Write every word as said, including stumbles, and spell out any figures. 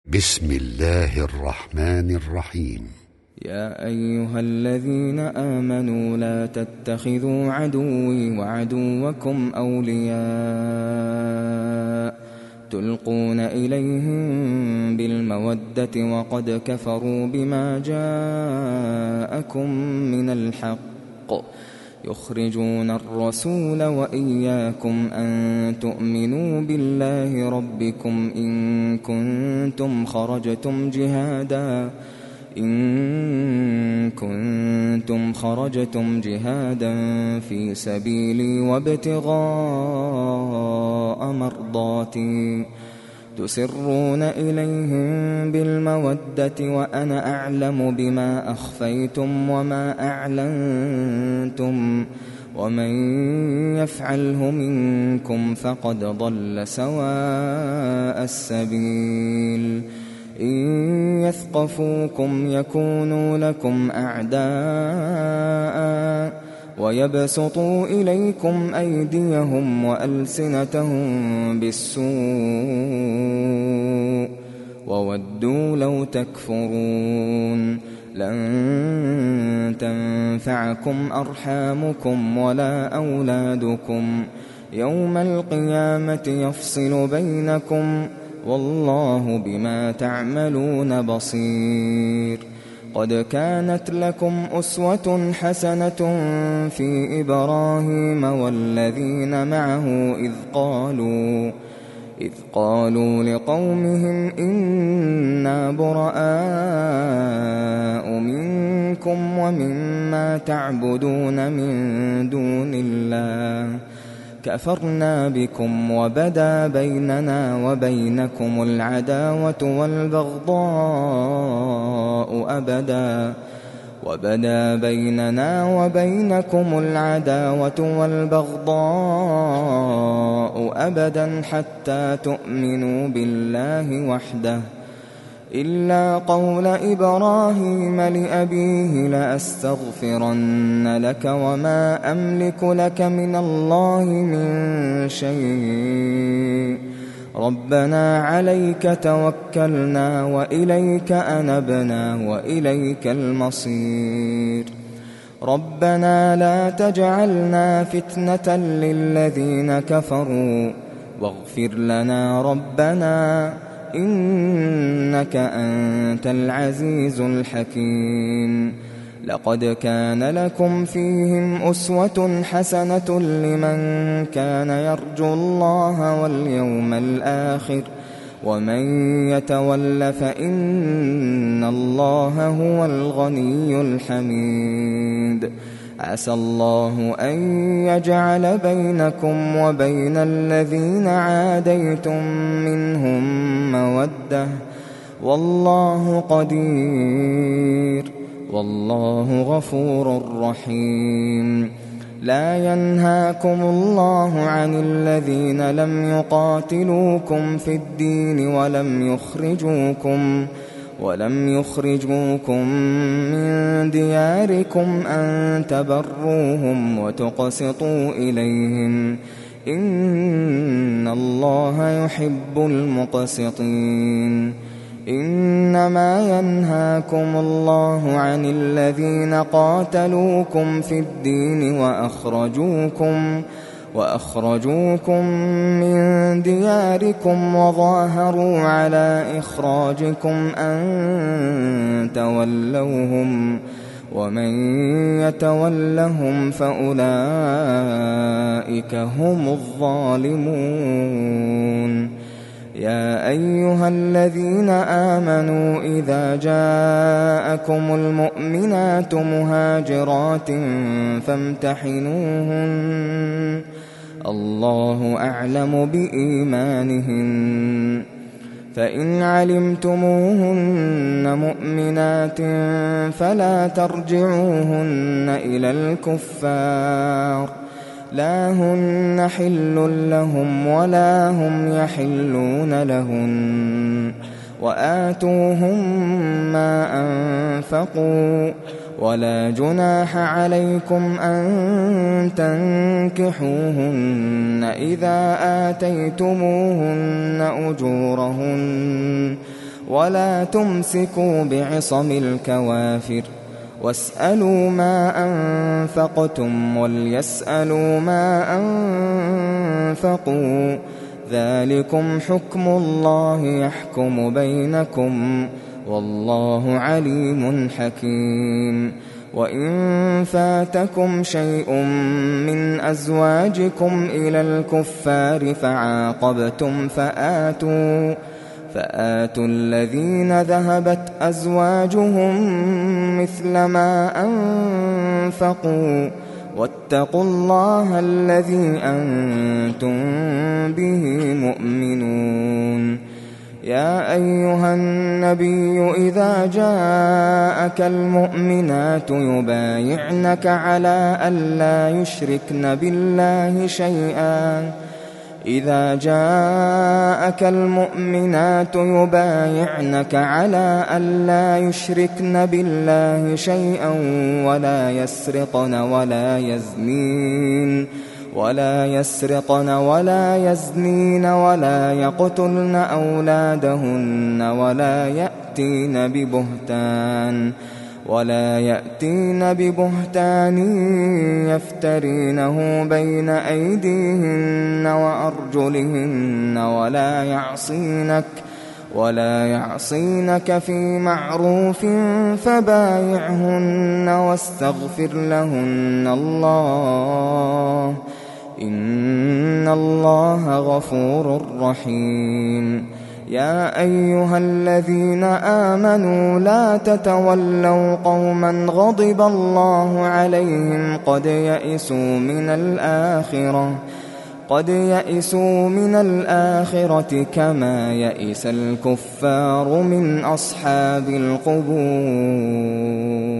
بسم الله الرحمن الرحيم. يا أيها الذين آمنوا لا تتخذوا عدوي وعدوكم أولياء تلقون إليهم بالمودة وقد كفروا بما جاءكم من الحق يخرجون الرسول وإياكم أن تؤمنوا بالله ربكم إن كنتم خرجتم جهادا إن كنتم خرجتم جهادا في سبيلي وابتغاء مرضاتي تسرون إليهم بالمودة وأنا أعلم بما أخفيتم وما أعلنتم ومن يفعله منكم فقد ضل سواء السبيل إن يثقفوكم يكونوا لكم أعداء ويبسطوا إليكم أيديهم وألسنتهم بالسوء وودوا لو تكفرون لن تنفعكم أرحامكم ولا أولادكم يوم القيامة يفصل بينكم والله بما تعملون بصير. قد كانت لكم أسوة حسنة في إبراهيم والذين معه إذ قالوا إذ قالوا لقومهم إنا براء منكم ومما تعبدون من دون الله كفرنا بكم وبدا بيننا وبينكم العداوة والبغضاء أبدا وبدا بيننا وبينكم العداوة والبغضاء أبدا حتى تؤمنوا بالله وحده إلا قول إبراهيم لأبيه لأستغفرن لك وما أملك لك من الله من شيء ربنا عليك توكلنا وإليك أنبنا وإليك المصير ربنا لا تجعلنا فتنة للذين كفروا واغفر لنا ربنا إنك أنت العزيز الحكيم. لقد كان لكم فيهم أسوة حسنة لمن كان يرجو الله واليوم الآخر ومن يتول فإن الله هو الغني الحميد. عسى الله أن يجعل بينكم وبين الذين عاديتم منهم مودة والله قدير والله غفور رحيم. لا ينهاكم الله عن الذين لم يقاتلوكم في الدين ولم يخرجوكم ولم يخرجوكم من دياركم أن تبروهم وتقسطوا إليهم إن الله يحب المقسطين. إنما ينهاكم الله عن الذين قاتلوكم في الدين وأخرجوكم وأخرجوكم من دياركم وظاهروا على إخراجكم أن تولوهم ومن يتولهم فأولئك هم الظالمون. يا أيها الذين آمنوا إذا جاءكم المؤمنات مهاجرات فامتحنوهن الله أعلم بإيمانهن فإن علمتموهن مؤمنات فلا ترجعوهن إلى الكفار لا هن حل لهم ولا هم يحلون لهن وآتوهم ما أنفقوا ولا جناح عليكم أن تنكحوهن إذا آتيتموهن أجورهن ولا تمسكوا بعصم الكوافر واسألوا ما أنفقتم وليسألوا ما أنفقوا ذلكم حكم الله يحكم بينكم والله عليم حكيم. وإن فاتكم شيء من أزواجكم إلى الكفار فعاقبتم فآتوا فآتوا الذين ذهبت أزواجهم مثل ما أنفقوا واتقوا الله الذي أنتم به مؤمنون. يا أيها النبي إذا جاءك المؤمنات يبايعنك على ألا يشركن بالله شيئا إذا جاءك المؤمنات يبايعنك على ألا يشركن بالله شيئا ولا يسرقن ولا يزنين ولا يسرقن ولا يزنين ولا يقتلن أولادهن ولا يأتين ببهتان ولا يأتين ببهتان يفترينه بين أيديهن وأرجلهن ولا يعصينك ولا يعصينك في معروف فبايعهن واستغفر لهن الله إن الله غفور رحيم. يا أيها الذين آمنوا لا تتولوا قوما غضب الله عليهم قد يئسوا من الآخرة قد يئسوا من الآخرة كما يئس الكفار من أصحاب القبور.